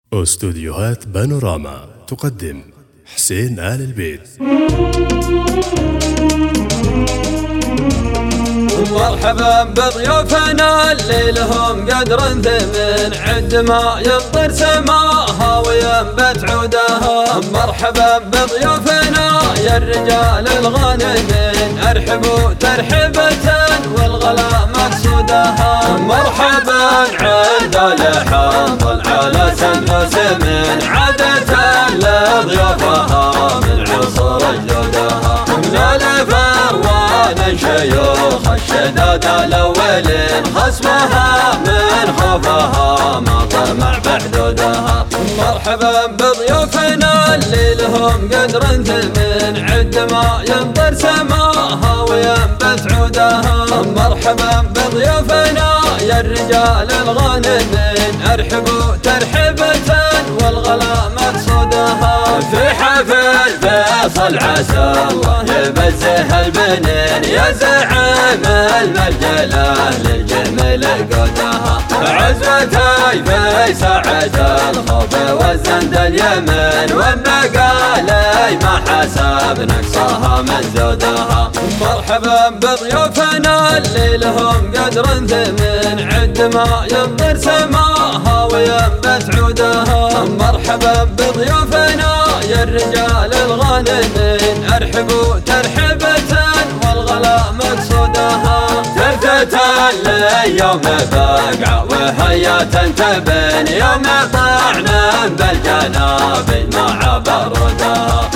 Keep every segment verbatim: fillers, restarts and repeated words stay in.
استوديوهات بانوراما تقدم حسين آل البيت. مرحبا بضيوفنا اللي لهم قدر ثمن، عد ما يمطر سماها وينبت عودها. مرحبا بضيوفنا يا الرجال الغانمين، ارحبوا ترحبة والغلا مقصودها. مرحبا عد الحنظل على سن وسمن، عادة لضيوفها من عصر جدودها. من الفروان شيوخ الشداد الاولين، خصمها من خوفها ما طمع بحدودها. مرحبا بضيوفنا اللي لهم قدر ثمن، عد ما يمطر سماها وينبت عودها. مرحبا بضيوفنا يا الرجال الغانمين، ارحبوا ترحبة والغلا مقصودها. في حفل فيصل عسى الله يبزه البنين، يا زعيم المرجله للجمل قودها. عزوتي في ساعة الخوف والزند اليمن، والنقالي ما حسب نقصها من زودها. مرحبا بضيوفنا اللي لهم قدر ثمن، عد ما يمطر سماها وينبت عودها. مرحبا بضيوفنا يا الرجال الغانمين، ارحبوا ترحبة والغلا مقصودها. تلتة ليوم بقعة وهيا تنتبن، يوم طعن بالجناب مع برودها.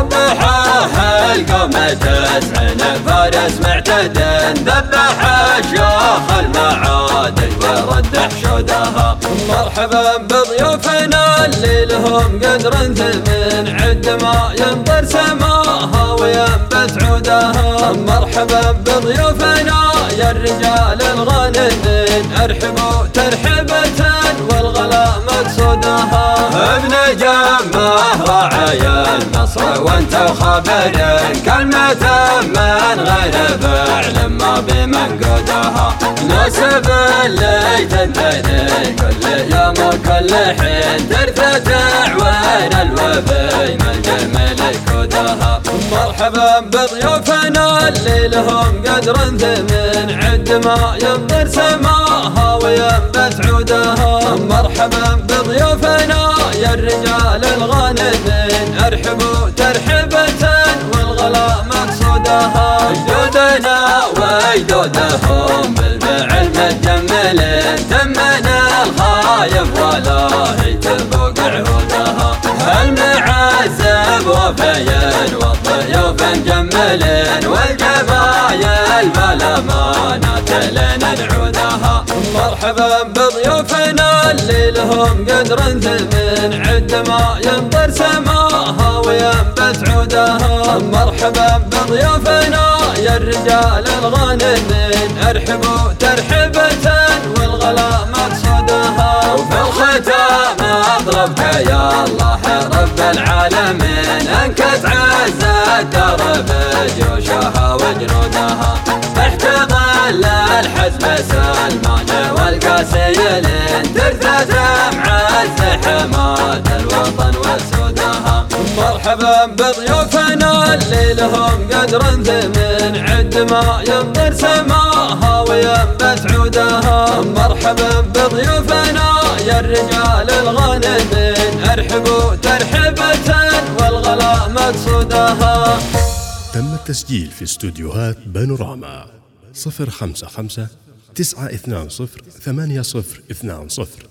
صبحها القوم تسعن فارس معتدن، ذبح شيوخ المعادن ورد حشودها. مرحبا بضيوفنا اللي لهم قدر ثمن، عد ما يمطر سماها وينبت عودها. مرحبا بضيوفنا يا الرجال الغانمين، ارحبوا ترحبة والغلا مقصودها. ابن جمه راعي النصر وانت خبر، كلمة من غير فعل ما بمنقودها. نسب اللي تنتهي كل يوم وكل حين، ترتفع وين الوفي من جميل كودها. مرحبا بضيوفنا اللي لهم قدر ثمن، عد ما يمطر سماها وينبت عودها. مرحبا بضيوفنا يا الرجال الغانمين، ارحبوا ترحبة والغلا مقصودها. جدودنا وجدودهم بالفعل متجملين، تمن الخايف ولا تفوق عهودها. المعزب وفيين والضيوف مجملين، والجبايل بالامانات لين نعودها. مرحبا بضيوفنا اللي لهم قدر ثمن، عد ما يمطر سماها وينبت عودها. مرحبا بضيوفنا يا الرجال الغانمين، ارحبوا ترحبة والغلا مقصودها. وفي الختام اضربك يا الله رب العالمين، انكت عز الدار بجيوشها وجنودها. احتضن الحزب سلمان والقاسيلين، ترتفع عز حماة الوطن وسودها. مرحبا بضيوفنا اللي لهم قدر ثمن، عد ما يمطر سماها وينبت عودها. مرحبا بضيوفنا يا الرجال الغانمين، ارحبوا ترحبة والغلا مقصودها. تم التسجيل في استوديوهات بانوراما. صفر خمسة خمسة تسعة اثنان صفر ثمانية صفر اثنان صفر.